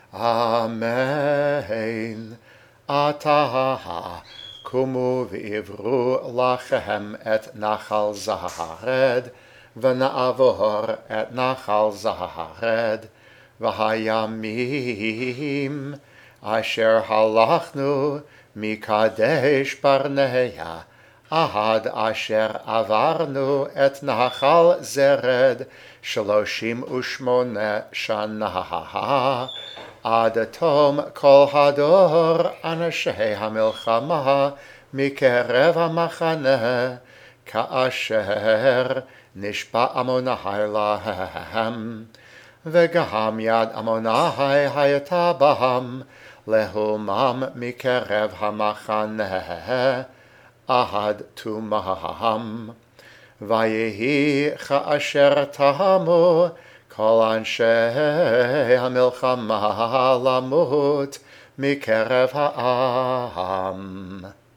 אמן. עתה קומו ועברו לכם את נחל זרד, ונעבור את נחל זרד, והימים אשר הלכנו מקדש ברנע עד אשר עברנו את נחל זרד 38 שנה, עד תום כל הדור אנשי המלחמה מקרב המחנה, כאשר נשבע עמוני להם. וגם יד עמוני הייתה בהם להומם מקרב המחנה עד תומם. ויהי כאשר תמו כל אנשי המלחמה למות מקרב העם.